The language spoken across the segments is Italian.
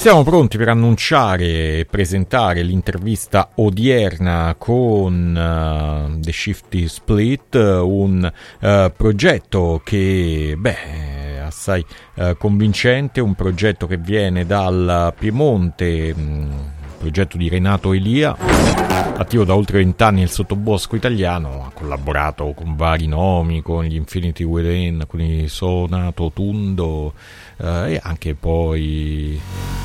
Siamo pronti per annunciare e presentare l'intervista odierna con The Shifty Split, un progetto che è assai convincente, un progetto che viene dal Piemonte, progetto di Renato Elia, attivo da oltre 20 anni nel sottobosco italiano. Ha collaborato con vari nomi, con gli Infinity Within, con i Sonato Tundo e anche poi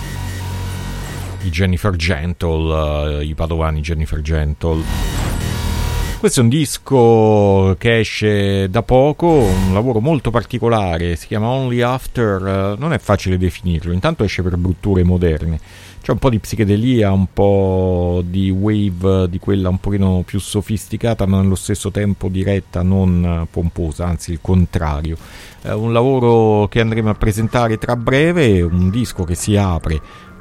i Jennifer Gentle, i padovani Jennifer Gentle. Questo è un disco che esce da poco, un lavoro molto particolare, si chiama Only After, non è facile definirlo, intanto esce per brutture moderne, c'è un po' di psichedelia, un po' di wave, di quella un pochino più sofisticata ma nello stesso tempo diretta, non pomposa, anzi il contrario. Un lavoro che andremo a presentare tra breve, un disco che si apre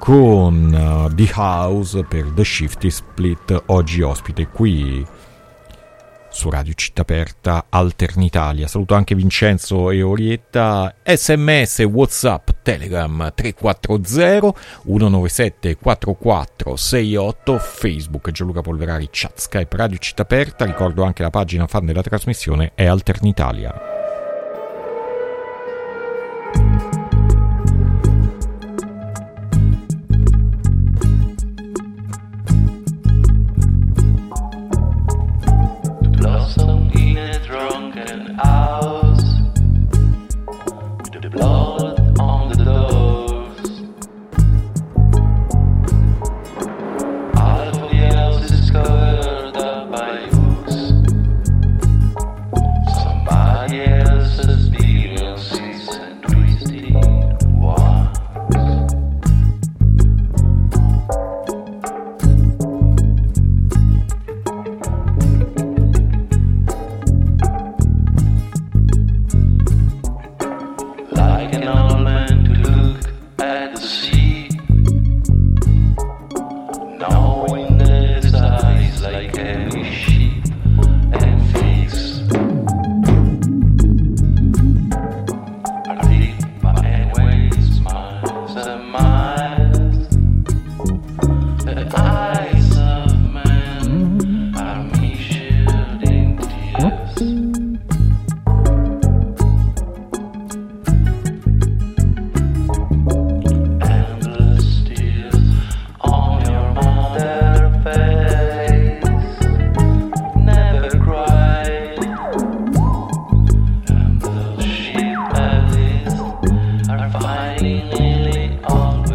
con The House per The Shifty Split, oggi ospite qui su Radio Città Aperta Alternitalia. Saluto anche Vincenzo e Orietta. SMS, WhatsApp, Telegram 340 197 4468, Facebook Gianluca Polverari, chat Skype Radio Città Aperta. Ricordo anche la pagina fan della trasmissione è Alternitalia. Nearly all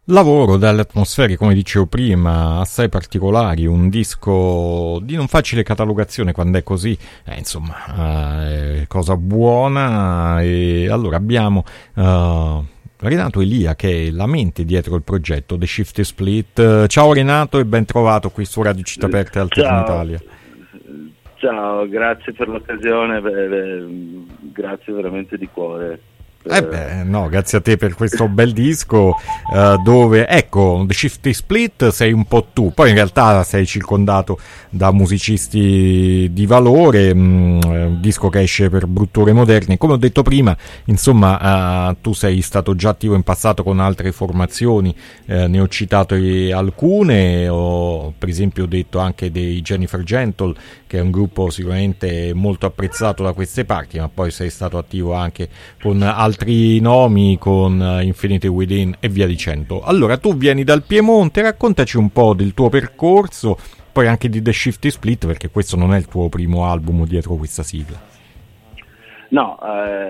lavoro dalle atmosfere, come dicevo prima, assai particolari, un disco di non facile catalogazione quando è così, insomma, è cosa buona. E allora abbiamo Renato Elia, che è la mente dietro il progetto The Shifty Split. Ciao Renato e ben trovato qui su Radio Città Aperta e Alterna Italia. Ciao, grazie per l'occasione, grazie veramente di cuore. No, grazie a te per questo bel disco, dove, ecco, The Shifty Split sei un po' tu, poi in realtà sei circondato da musicisti di valore, un disco che esce per Brutture Moderne. Come ho detto prima, insomma, tu sei stato già attivo in passato con altre formazioni, ne ho citato alcune, ho per esempio detto anche dei Jennifer Gentle, che è un gruppo sicuramente molto apprezzato da queste parti, ma poi sei stato attivo anche con altri nomi, con Infinity Within e via dicendo. Allora, tu vieni dal Piemonte, raccontaci un po' del tuo percorso, poi anche di The Shifty Split, perché questo non è il tuo primo album dietro questa sigla. No,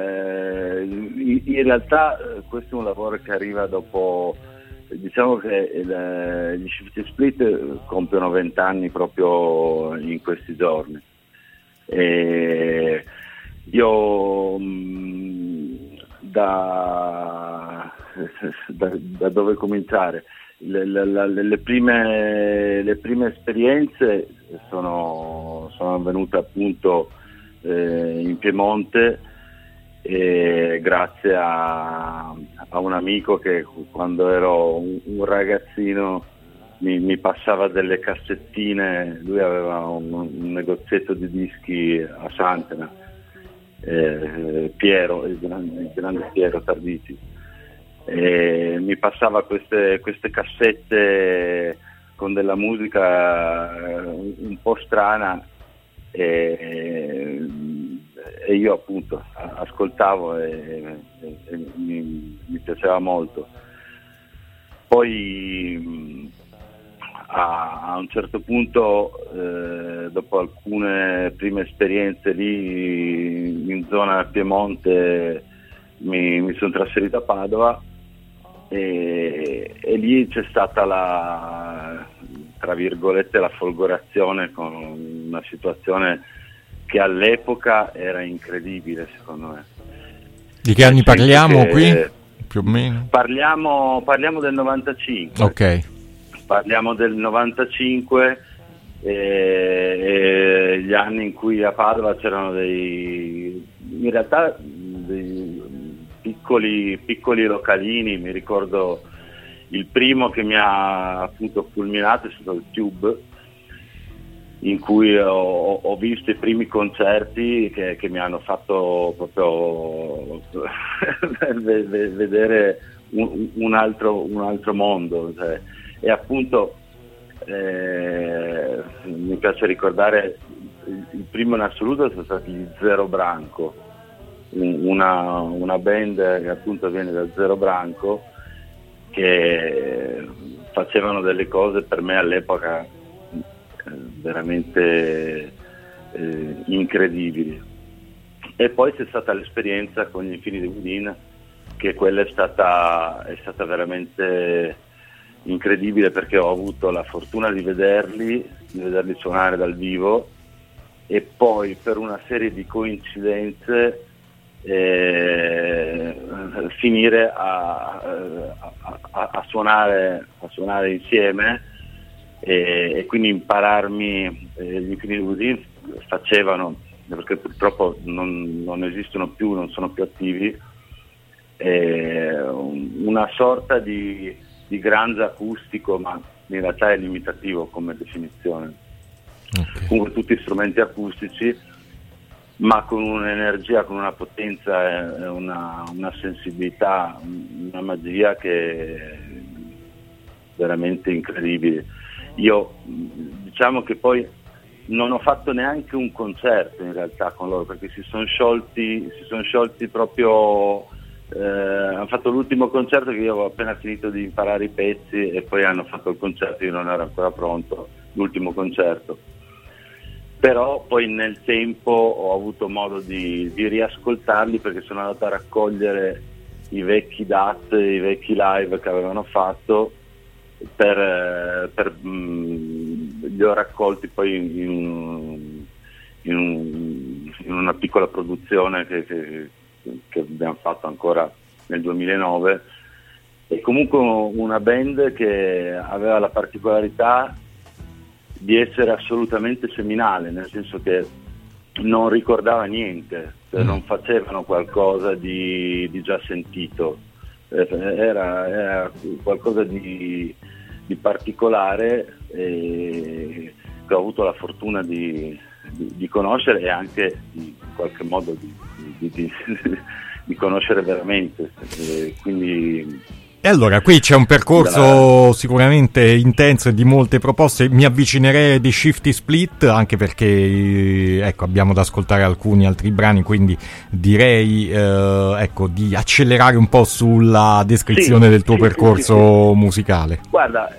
in realtà questo è un lavoro che arriva dopo, diciamo che gli Shifty Split compiono 20 anni proprio in questi giorni. E io da dove cominciare? Le prime esperienze sono avvenute appunto in Piemonte, grazie a un amico che quando ero un ragazzino mi passava delle cassettine. Lui aveva un negozietto di dischi a Santena, Piero, il grande Piero Tarditi, mi passava queste cassette con della musica un po' strana, e io appunto ascoltavo e mi piaceva molto. Poi a un certo punto, dopo alcune prime esperienze lì in zona Piemonte, mi sono trasferito a Padova, e lì c'è stata tra virgolette la folgorazione, con una situazione che all'epoca era incredibile, secondo me. Di che anni parliamo qui? Più o meno? Parliamo del 95. Ok. Parliamo del 95, e gli anni in cui a Padova c'erano in realtà dei piccoli localini. Mi ricordo il primo che mi ha appunto fulminato è stato il Tube, in cui ho visto i primi concerti che mi hanno fatto proprio vedere un altro mondo, cioè. E appunto mi piace ricordare il primo in assoluto sono stati gli Zero Branco, una band che appunto viene da Zero Branco, che facevano delle cose per me all'epoca veramente incredibili. E poi c'è stata l'esperienza con gli Infinity Within, che quella è stata veramente incredibile, perché ho avuto la fortuna di vederli suonare dal vivo, e poi per una serie di coincidenze finire a suonare insieme, e quindi impararmi. Gli Infinity Within facevano, perché purtroppo non esistono più, non sono più attivi, una sorta di grande acustico, ma in realtà è limitativo come definizione. Okay. Comunque tutti strumenti acustici, ma con un'energia, con una potenza, una sensibilità, una magia che è veramente incredibile. Io diciamo che poi non ho fatto neanche un concerto in realtà con loro, perché si sono sciolti proprio. Hanno fatto l'ultimo concerto che io avevo appena finito di imparare i pezzi, e poi hanno fatto il concerto, io non ero ancora pronto, l'ultimo concerto. Però poi nel tempo ho avuto modo di riascoltarli, perché sono andato a raccogliere i vecchi DAT, i vecchi live che avevano fatto, li ho raccolti poi in una piccola produzione che abbiamo fatto ancora nel 2009. E comunque una band che aveva la particolarità di essere assolutamente seminale, nel senso che non ricordava niente, cioè non facevano qualcosa di già sentito, era qualcosa di particolare, che ho avuto la fortuna di conoscere, e anche in qualche modo di conoscere veramente, quindi. E allora qui c'è un percorso sicuramente intenso e di molte proposte. Mi avvicinerei ai The Shifty Split, anche perché ecco, abbiamo da ascoltare alcuni altri brani, quindi direi ecco, di accelerare un po' sulla descrizione del tuo percorso musicale. Guarda,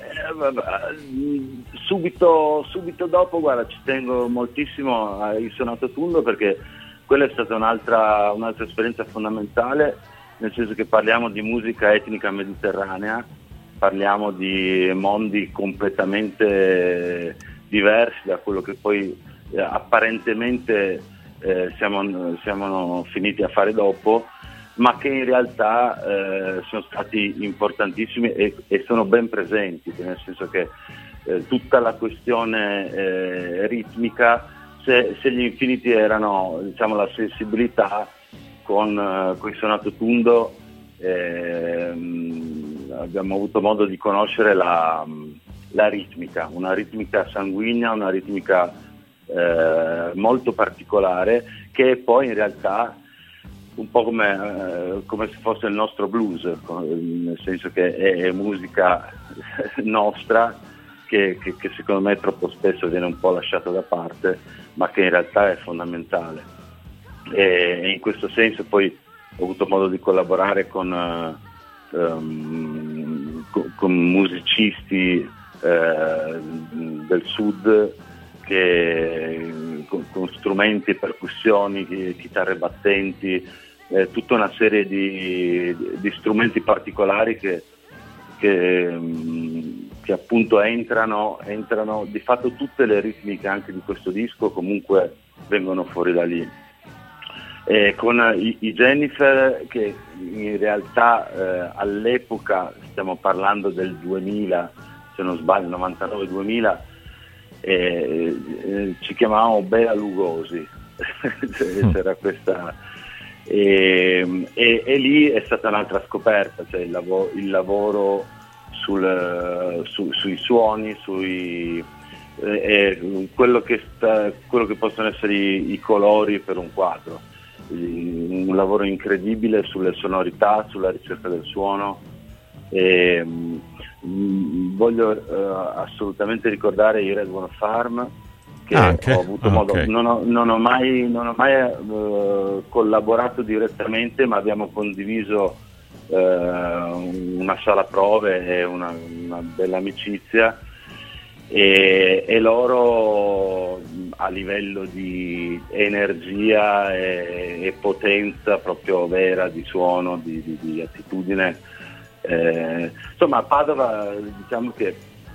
subito dopo, guarda, ci tengo moltissimo ai Sonato Tundo, perché quella è stata un'altra esperienza fondamentale, nel senso che parliamo di musica etnica mediterranea, parliamo di mondi completamente diversi da quello che poi apparentemente siamo finiti a fare dopo, ma che in realtà sono stati importantissimi e sono ben presenti, nel senso che tutta la questione ritmica, se gli Infinity erano, diciamo, la sensibilità, con il Sonato Tundo abbiamo avuto modo di conoscere la ritmica, una ritmica sanguigna, una ritmica molto particolare, che poi in realtà un po' come se fosse il nostro blues, nel senso che è musica nostra che secondo me troppo spesso viene un po' lasciata da parte, ma che in realtà è fondamentale. E in questo senso poi ho avuto modo di collaborare con musicisti del sud, che con strumenti, percussioni, chitarre battenti, tutta una serie di strumenti particolari che appunto entrano di fatto. Tutte le ritmiche anche di questo disco comunque vengono fuori da lì. Con i Jennifer, che in realtà all'epoca, stiamo parlando del 2000, se non sbaglio, 99-2000, ci chiamavamo Bela Lugosi, c'era questa, e lì è stata un'altra scoperta, cioè il lavoro sui suoni, quello che possono essere i colori per un quadro. Un lavoro incredibile sulle sonorità, sulla ricerca del suono. Voglio assolutamente ricordare i Red One Farm, che ho avuto modo, non ho mai collaborato direttamente, ma abbiamo condiviso una sala prove e una bella amicizia, e loro, a livello di energia e potenza proprio vera di suono, di attitudine, insomma a Padova, diciamo che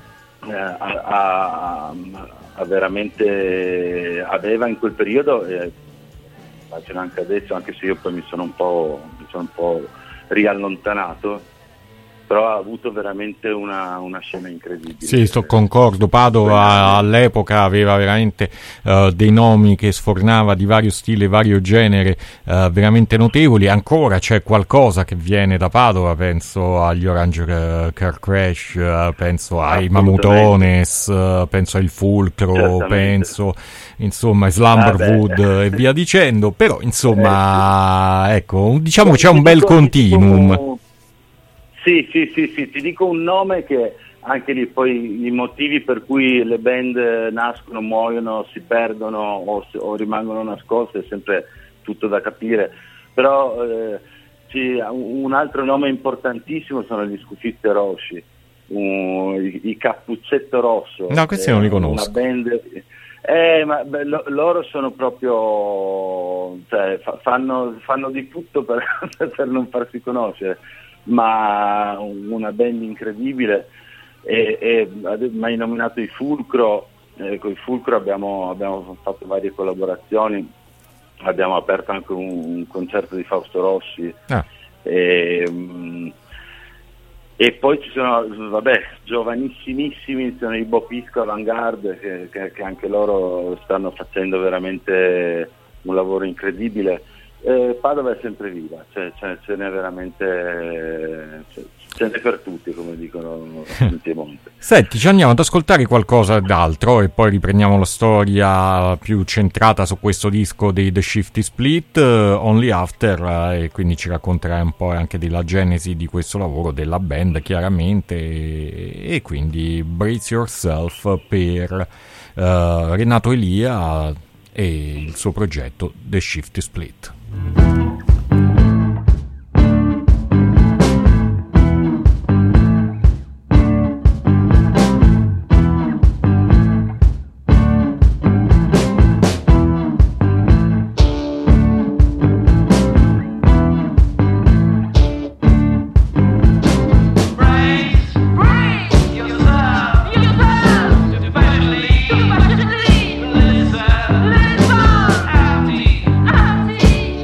veramente aveva in quel periodo, immagino anche adesso, anche se io poi mi sono un po' riallontanato, però ha avuto veramente una scena incredibile. Sì, concordo. Padova all'epoca aveva veramente dei nomi che sfornava di vario stile, vario genere, veramente notevoli. Ancora c'è qualcosa che viene da Padova, penso agli Orange Car Crash, penso ai Mamutones, penso al Fulcro, penso insomma Slumberwood e via dicendo, però insomma ecco, diciamo c'è un bel continuum. Sì, ti dico un nome che anche lì poi i motivi per cui le band nascono, muoiono, si perdono o rimangono nascoste è sempre tutto da capire, però un altro nome importantissimo sono gli Scufitte Rossi, i Cappuccetto Rosso. No, questi non li conosco. Una band, loro sono proprio, cioè, fanno di tutto per non farsi conoscere, ma una band incredibile. E mi hai nominato i Fulcro. Con i Fulcro abbiamo fatto varie collaborazioni, abbiamo aperto anche un concerto di Fausto Rossi. E poi ci sono, giovanissimissimi, sono i Bopisco Avantgarde che anche loro stanno facendo veramente un lavoro incredibile. Padova è sempre viva, ce n'è veramente, ce n'è per tutti, come dicono in Piemonte. Senti, ci andiamo ad ascoltare qualcosa d'altro e poi riprendiamo la storia più centrata su questo disco dei The Shifty Split, Only After, e quindi ci racconterai un po' anche della genesi di questo lavoro della band, chiaramente, e quindi Brace Yourself per Renato Elia e il suo progetto The Shifty Split. Listen,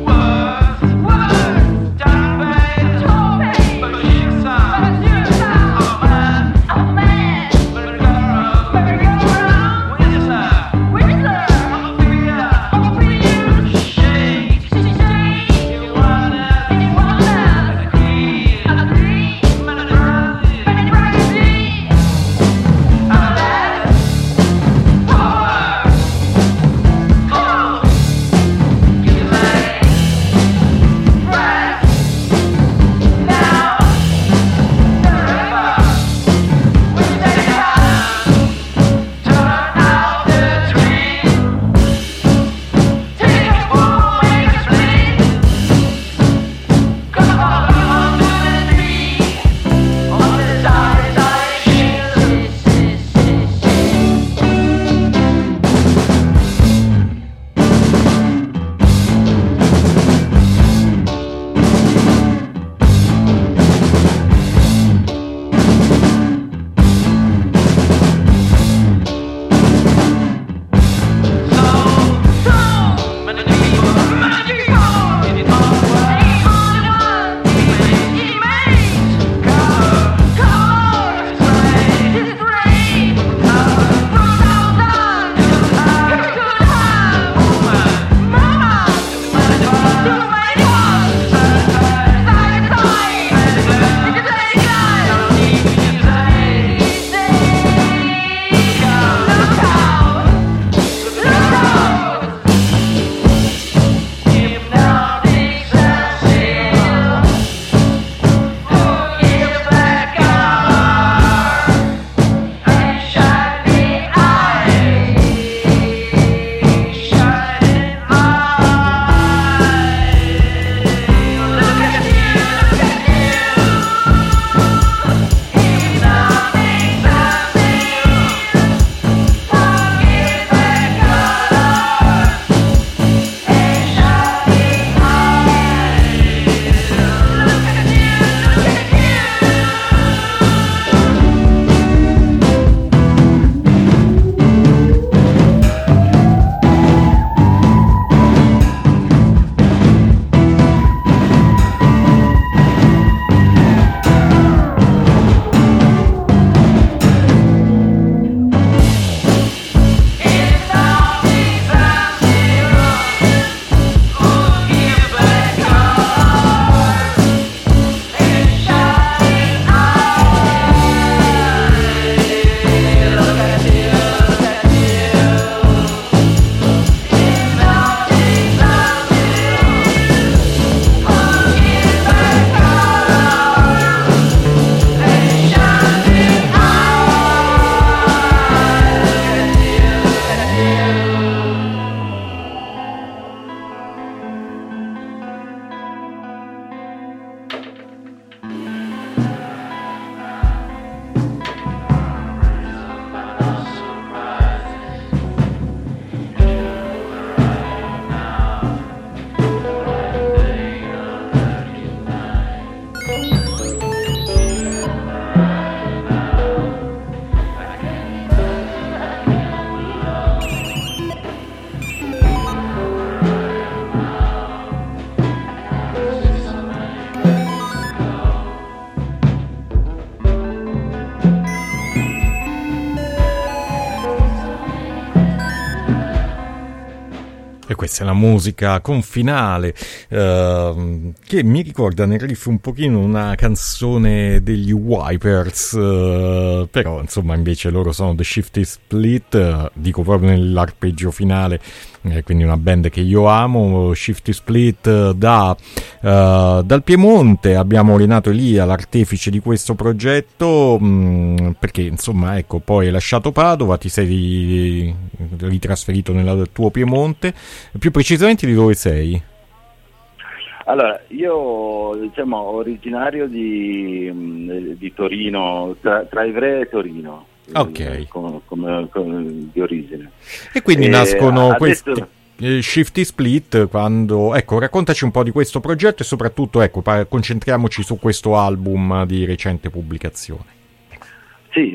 questa è la musica con finale, che mi ricorda nel riff un pochino una canzone degli Wipers, però insomma invece loro sono The Shifty Split, dico proprio nell'arpeggio finale, quindi una band che io amo. Shifty Split dal Piemonte. Abbiamo Renato Elia, l'artefice di questo progetto, perché insomma ecco, poi hai lasciato Padova, ti sei ritrasferito nel tuo Piemonte, più precisamente di dove sei? Allora, io diciamo originario di Torino, tra Ivrea e Torino, Ok. di origine. E quindi nascono adesso, questi Shifty Split quando... Ecco, raccontaci un po' di questo progetto e soprattutto, ecco, concentriamoci su questo album di recente pubblicazione. sì,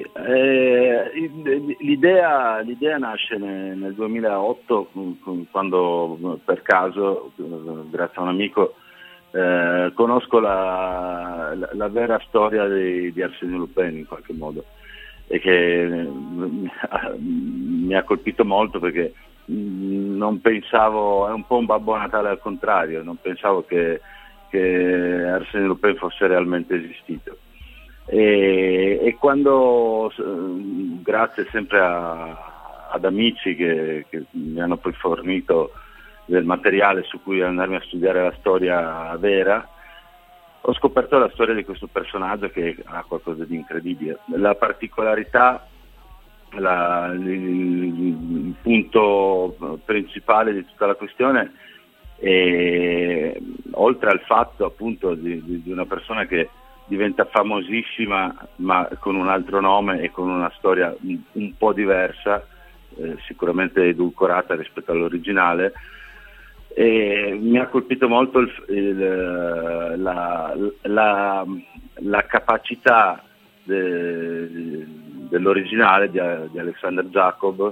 l'idea nasce nel 2008 quando per caso, grazie a un amico, conosco la vera storia di Arsène Lupin in qualche modo, e che mi ha colpito molto perché non pensavo, è un po' un Babbo Natale al contrario, non pensavo che Arsène Lupin fosse realmente esistito. E quando, grazie sempre ad amici che mi hanno poi fornito del materiale su cui andarmi a studiare la storia vera, ho scoperto la storia di questo personaggio che ha qualcosa di incredibile. La particolarità, il punto principale di tutta la questione è, oltre al fatto appunto di una persona che diventa famosissima ma con un altro nome e con una storia un po' diversa, sicuramente edulcorata rispetto all'originale, e mi ha colpito molto la capacità dell'originale di Alexander Jacob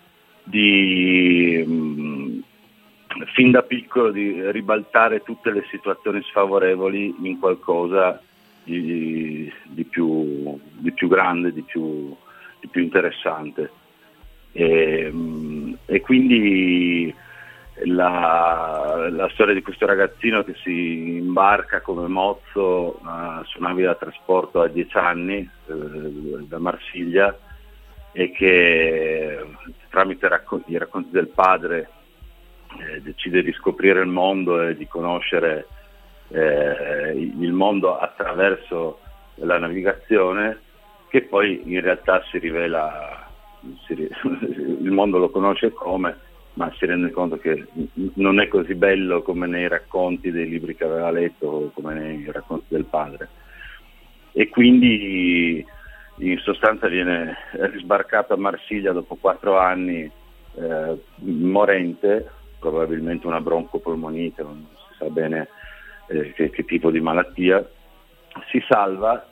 fin da piccolo di ribaltare tutte le situazioni sfavorevoli in qualcosa di più grande, di più interessante, e quindi la storia di questo ragazzino che si imbarca come mozzo su navi da trasporto a 10 anni da Marsiglia, e che tramite i racconti del padre decide di scoprire il mondo e di conoscere il mondo attraverso la navigazione, che poi in realtà si rivela, il mondo lo conosce come, ma si rende conto che non è così bello come nei racconti dei libri che aveva letto o come nei racconti del padre, e quindi in sostanza viene risbarcato a Marsiglia dopo 4 anni morente, probabilmente una broncopolmonite, non si sa bene che tipo di malattia. Si salva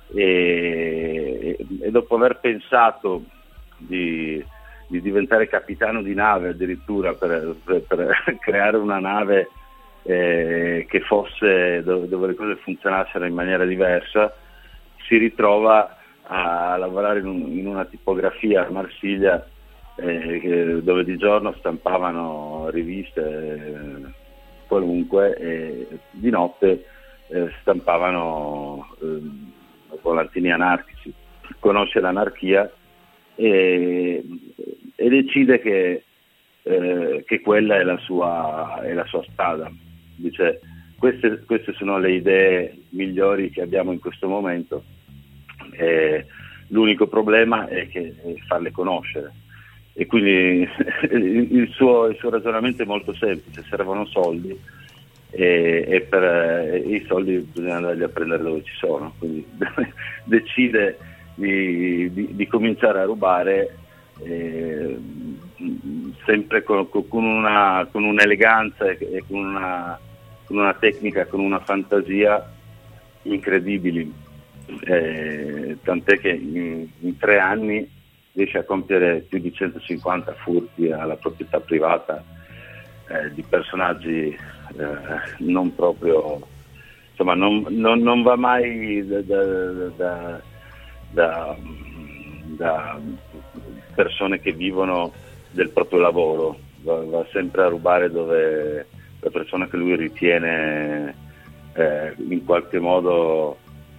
e dopo aver pensato di diventare capitano di nave addirittura per creare una nave che fosse dove le cose funzionassero in maniera diversa, si ritrova a lavorare in una tipografia a Marsiglia dove di giorno stampavano riviste qualunque e di notte stampavano volantini anarchici. Conosce l'anarchia e decide che quella è la sua strada. Dice: queste sono le idee migliori che abbiamo in questo momento, l'unico problema è farle conoscere. E quindi il suo ragionamento è molto semplice: servono soldi e per i soldi bisogna andarli a prendere dove ci sono. Quindi decide di cominciare a rubare, sempre con un'eleganza e con una tecnica, con una fantasia incredibili, tant'è che in 3 anni riesce a compiere più di 150 furti alla proprietà privata di personaggi non proprio, insomma, non va mai da persone che vivono del proprio lavoro, va sempre a rubare dove la persona che lui ritiene in qualche modo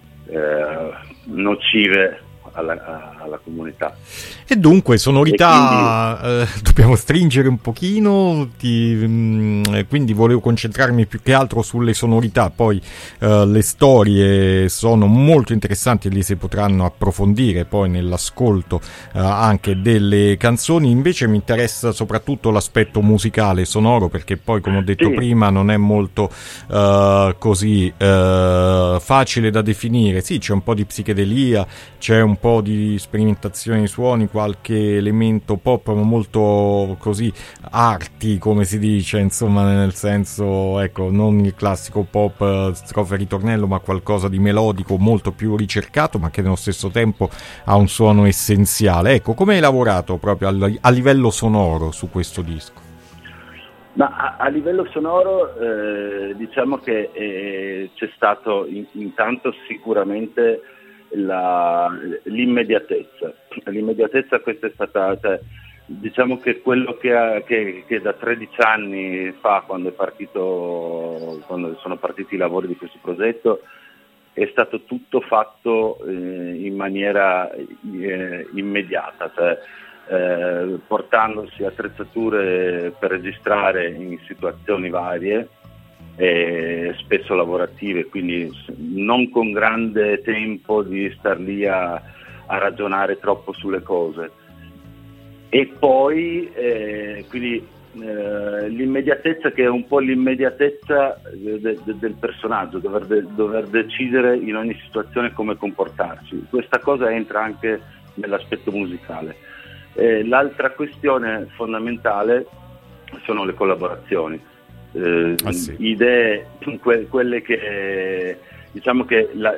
nocive alla comunità. E dunque sonorità, quindi, dobbiamo stringere un pochino, quindi volevo concentrarmi più che altro sulle sonorità, poi le storie sono molto interessanti e lì si potranno approfondire poi nell'ascolto anche delle canzoni. Invece mi interessa soprattutto l'aspetto musicale, sonoro, perché poi, come ho detto prima, non è molto così facile da definire. Sì, c'è un po' di psichedelia, c'è un po' di sperimentazione di suoni, qualche elemento pop, ma molto così arty, come si dice, insomma, nel senso, ecco, non il classico pop strofa e ritornello, ma qualcosa di melodico molto più ricercato, ma che nello stesso tempo ha un suono essenziale. Ecco, come hai lavorato proprio a livello sonoro su questo disco? Ma a livello sonoro diciamo che c'è stato intanto sicuramente l'immediatezza. L'immediatezza, questa è stata, cioè, diciamo che quello che da 13 anni fa, quando sono partiti i lavori di questo progetto, è stato tutto fatto in maniera immediata, cioè portandosi attrezzature per registrare in situazioni varie, spesso lavorative, quindi non con grande tempo di star lì a ragionare troppo sulle cose. E poi quindi l'immediatezza, che è un po' l'immediatezza del personaggio, dover decidere in ogni situazione come comportarsi. Questa cosa entra anche nell'aspetto musicale. L'altra questione fondamentale sono le collaborazioni. Sì. Idee, quelle che diciamo che la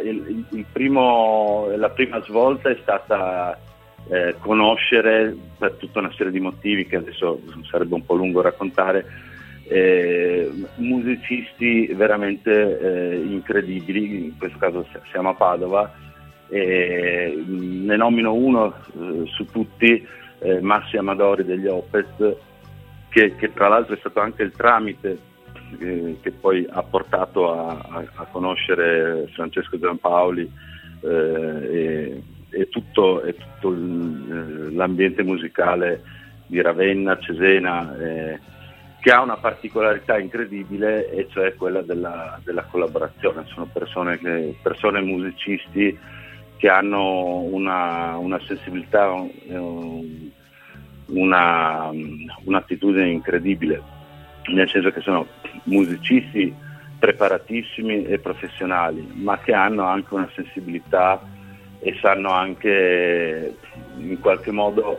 prima svolta è stata conoscere, per tutta una serie di motivi che adesso sarebbe un po' lungo raccontare, musicisti veramente incredibili. In questo caso siamo a Padova, ne nomino uno su tutti, Massi Amadori degli Opeth, che tra l'altro è stato anche il tramite che poi ha portato a conoscere Francesco Giampaoli e tutto l'ambiente musicale di Ravenna, Cesena, che ha una particolarità incredibile, e cioè quella della collaborazione. Sono persone musicisti che hanno una sensibilità, un'attitudine incredibile, nel senso che sono musicisti preparatissimi e professionali, ma che hanno anche una sensibilità e sanno anche in qualche modo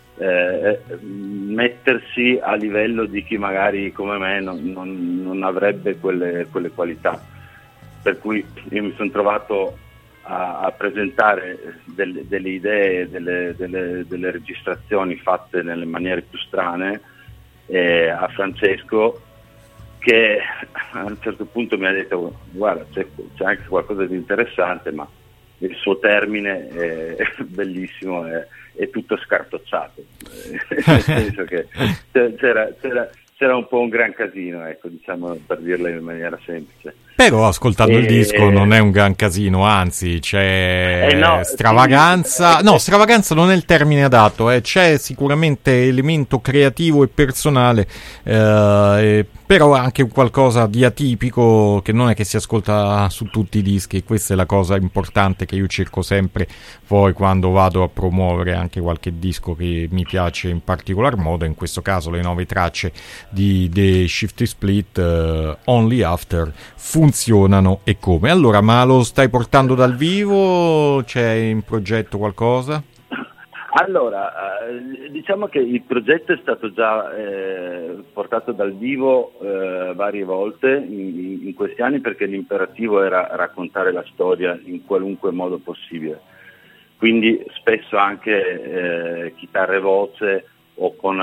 mettersi a livello di chi magari come me non avrebbe quelle qualità. Per cui io mi sono trovato a presentare delle idee, delle registrazioni fatte nelle maniere più strane a Francesco, che a un certo punto mi ha detto: guarda, c'è anche qualcosa di interessante, ma il suo termine è bellissimo, è tutto scartocciato. Nel senso che c'era un po' un gran casino, ecco, diciamo, per dirla in maniera semplice. Però ascoltando il disco non è un gran casino, anzi c'è stravaganza. Sì. No, stravaganza non è il termine adatto, c'è sicuramente elemento creativo e personale, però anche qualcosa di atipico che non è che si ascolta su tutti i dischi, e questa è la cosa importante che io cerco sempre poi quando vado a promuovere anche qualche disco che mi piace in particolar modo. In questo caso le 9 tracce di The Shifty Split, Only After, funzionano e come. Allora, ma lo stai portando dal vivo? C'è in progetto qualcosa? Allora, diciamo che il progetto è stato già portato dal vivo varie volte in questi anni, perché l'imperativo era raccontare la storia in qualunque modo possibile. Quindi spesso anche chitarra e voce o con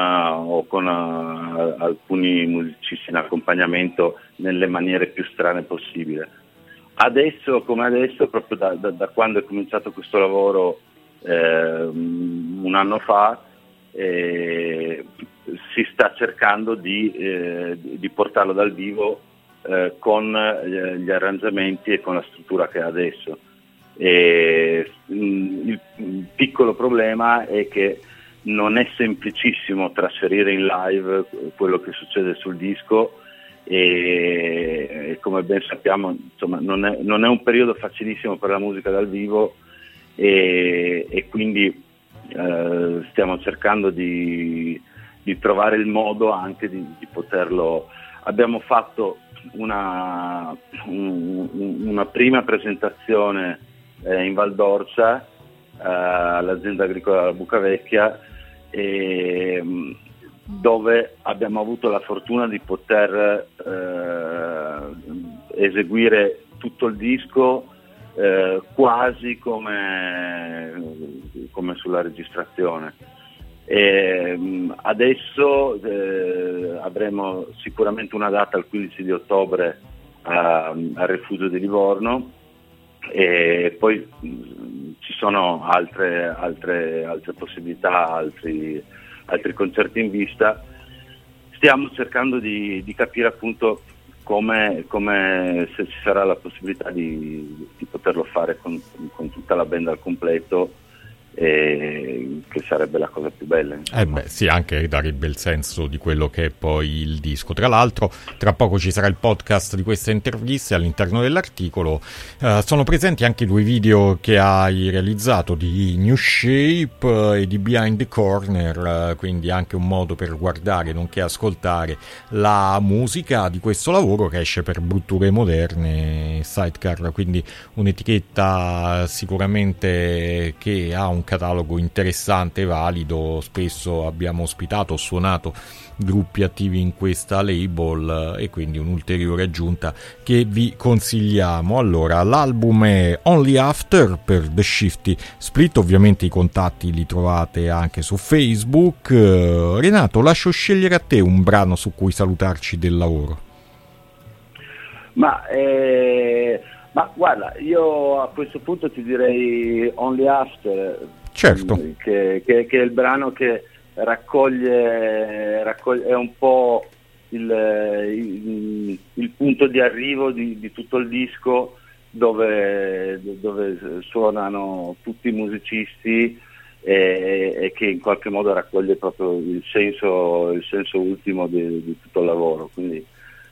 alcuni musicisti in accompagnamento nelle maniere più strane possibile. Adesso come adesso, proprio da quando è cominciato questo lavoro un anno fa, si sta cercando di portarlo dal vivo con gli arrangiamenti e con la struttura che ha adesso. Il piccolo problema è che non è semplicissimo trasferire in live quello che succede sul disco, e come ben sappiamo, insomma, non è un periodo facilissimo per la musica dal vivo, e quindi stiamo cercando di trovare il modo anche di poterlo. Abbiamo fatto una prima presentazione in Val d'Orcia all'azienda agricola della Bucavecchia, dove abbiamo avuto la fortuna di poter eseguire tutto il disco quasi come sulla registrazione. Adesso avremo sicuramente una data il 15 di ottobre al Rifugio di Livorno, e poi ci sono altre possibilità, altri concerti in vista. Stiamo cercando di capire appunto come se ci sarà la possibilità di poterlo fare con tutta la band al completo, che sarebbe la cosa più bella. Sì, anche darebbe il senso di quello che è poi il disco. Tra l'altro, tra poco ci sarà il podcast di queste interviste. All'interno dell'articolo sono presenti anche 2 video che hai realizzato di New Shape e di Behind the Corner, quindi anche un modo per guardare nonché ascoltare la musica di questo lavoro, che esce per Brutture Moderne Sidecar, quindi un'etichetta sicuramente che ha un catalogo interessante e valido. Spesso abbiamo ospitato o suonato gruppi attivi in questa label, e quindi un'ulteriore aggiunta che vi consigliamo. Allora, l'album è Only After per The Shifty Split, ovviamente i contatti li trovate anche su Facebook. Renato, lascio scegliere a te un brano su cui salutarci del lavoro. Ma guarda, io a questo punto ti direi Only After, certo, che è il brano che raccoglie è un po' il punto di arrivo di tutto il disco, dove suonano tutti i musicisti, e che in qualche modo raccoglie proprio il senso ultimo di tutto il lavoro, quindi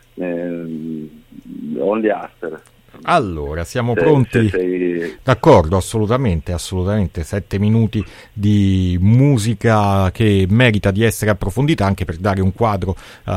Only After. Allora, siamo pronti? D'accordo, assolutamente. 7 minuti di musica che merita di essere approfondita, anche per dare un quadro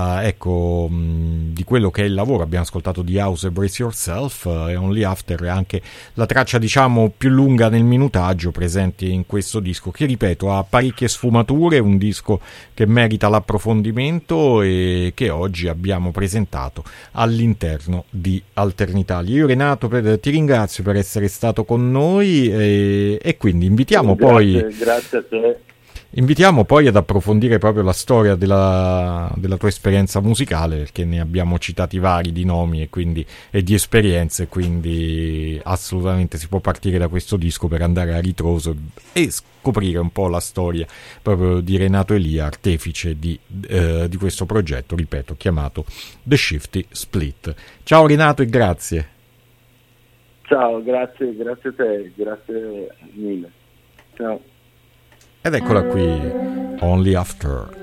di quello che è il lavoro. Abbiamo ascoltato The House e Brace Yourself, e Only After è anche la traccia, diciamo, più lunga nel minutaggio presente in questo disco, che, ripeto, ha parecchie sfumature, un disco che merita l'approfondimento e che oggi abbiamo presentato all'interno di Alternitalia. Io, Renato, ti ringrazio per essere stato con noi, e quindi invitiamo grazie a te. Invitiamo poi ad approfondire proprio la storia della tua esperienza musicale, perché ne abbiamo citati vari di nomi e di esperienze, quindi assolutamente si può partire da questo disco per andare a ritroso e scoprire un po' la storia proprio di Renato Elia, artefice di questo progetto, ripeto, chiamato The Shifty Split. Ciao Renato e grazie. Ciao, grazie a te, grazie mille. Ciao. Ed eccola qui, Only After.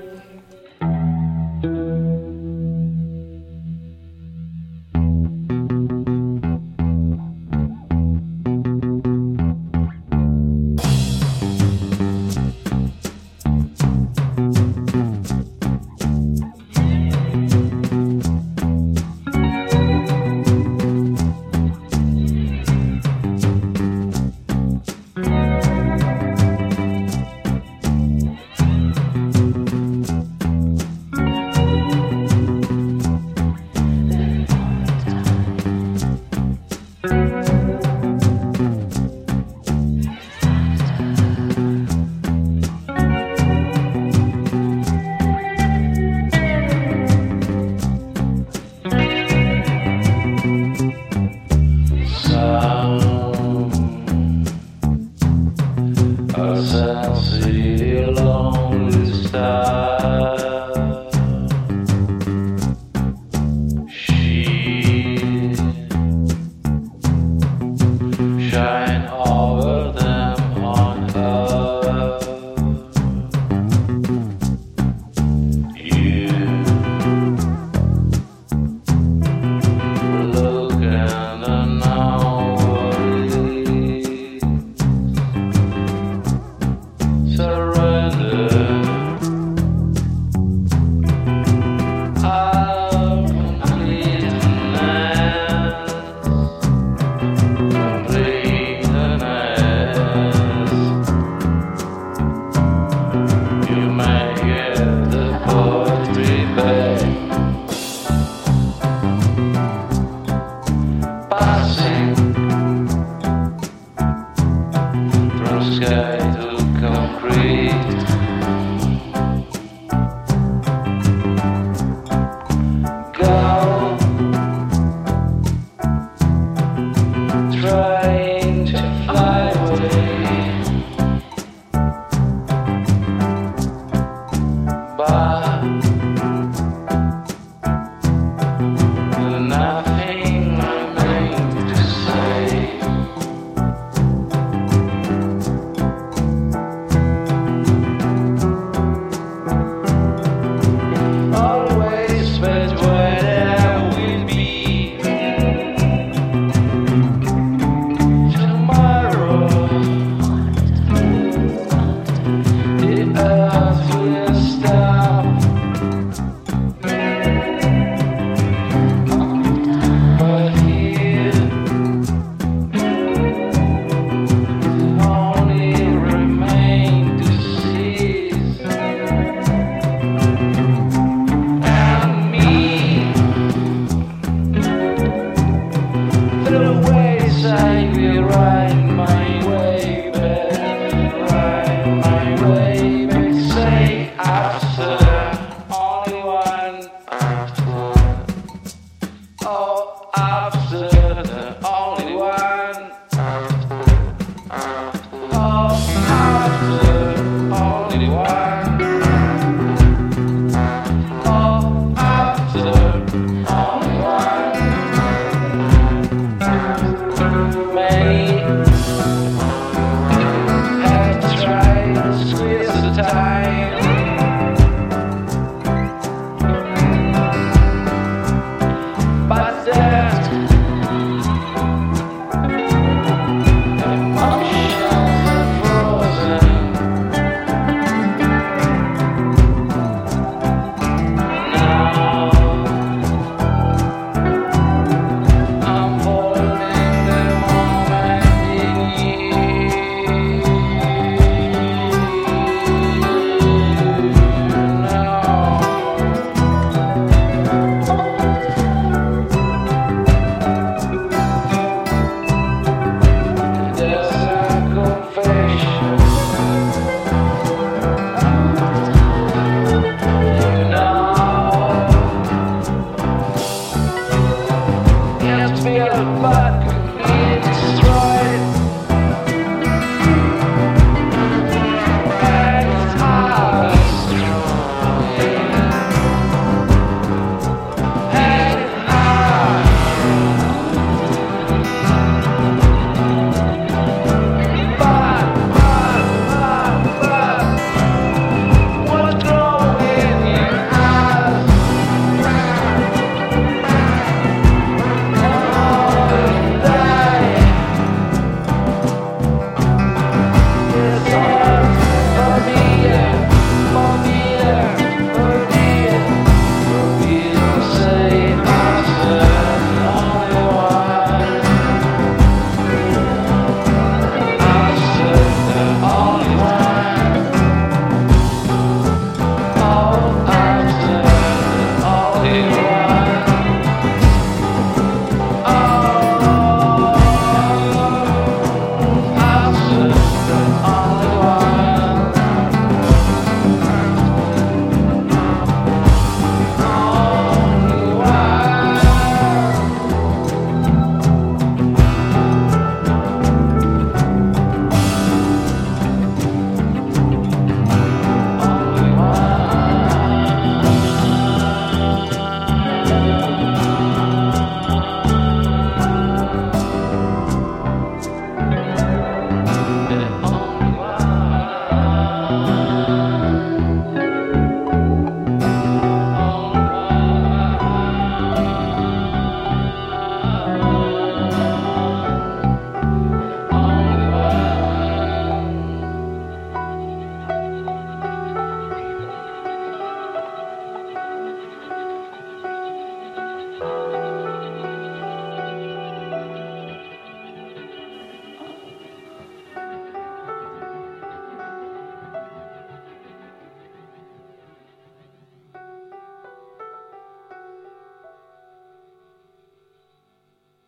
Goodbye.